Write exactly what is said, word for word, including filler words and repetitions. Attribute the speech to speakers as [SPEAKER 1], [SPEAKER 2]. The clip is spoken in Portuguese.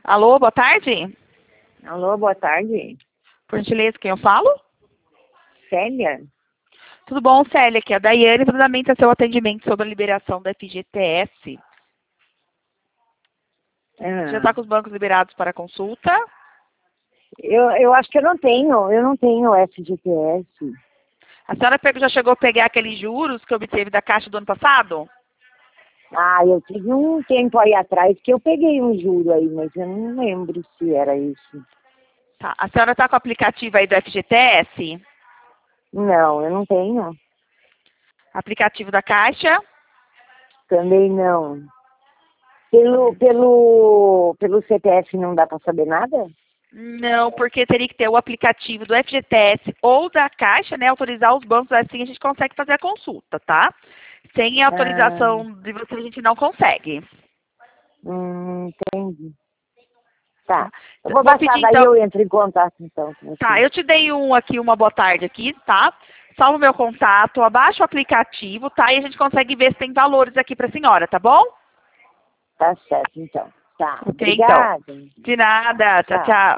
[SPEAKER 1] Alô, boa tarde.
[SPEAKER 2] Alô, boa tarde.
[SPEAKER 1] Por gentileza, quem eu falo?
[SPEAKER 2] Célia?
[SPEAKER 1] Tudo bom, Célia? Aqui é a Daiane, fundamenta seu atendimento sobre a liberação da F G T S.
[SPEAKER 2] Ah,
[SPEAKER 1] Já está com os bancos liberados para consulta?
[SPEAKER 2] eu, eu acho que eu não tenho, eu não tenho F G T S.
[SPEAKER 1] A senhora pegou- já chegou a pegar aqueles juros que obteve da Caixa do ano passado?
[SPEAKER 2] Ah, eu tive um tempo aí atrás que eu peguei um juro aí, mas eu não lembro se era isso.
[SPEAKER 1] Tá. A senhora está com o aplicativo aí do F G T S?
[SPEAKER 2] Não, eu não tenho.
[SPEAKER 1] Aplicativo da Caixa?
[SPEAKER 2] Também não. Pelo, pelo, pelo C P F não dá para saber nada?
[SPEAKER 1] Não, porque teria que ter o aplicativo do F G T S ou da Caixa, né? Autorizar os bancos, assim a gente consegue fazer a consulta, tá? Sem a
[SPEAKER 2] Ah,
[SPEAKER 1] autorização de você, a gente não consegue.
[SPEAKER 2] hum, entendi. Tá.
[SPEAKER 1] Tá?
[SPEAKER 2] Eu vou
[SPEAKER 1] Vou
[SPEAKER 2] baixar,
[SPEAKER 1] pedir
[SPEAKER 2] daí
[SPEAKER 1] então.
[SPEAKER 2] eu entro em contato então com
[SPEAKER 1] Tá,
[SPEAKER 2] você.
[SPEAKER 1] eu te dei um aqui, uma boa tarde aqui, tá? Salva o meu contato, abaixa o aplicativo, tá? E a gente consegue ver se tem valores aqui pra senhora, tá bom?
[SPEAKER 2] Tá certo, então. Tá.
[SPEAKER 1] Ok, então.
[SPEAKER 2] Obrigada.
[SPEAKER 1] De nada. Tchau,
[SPEAKER 2] Tchau.
[SPEAKER 1] tchau.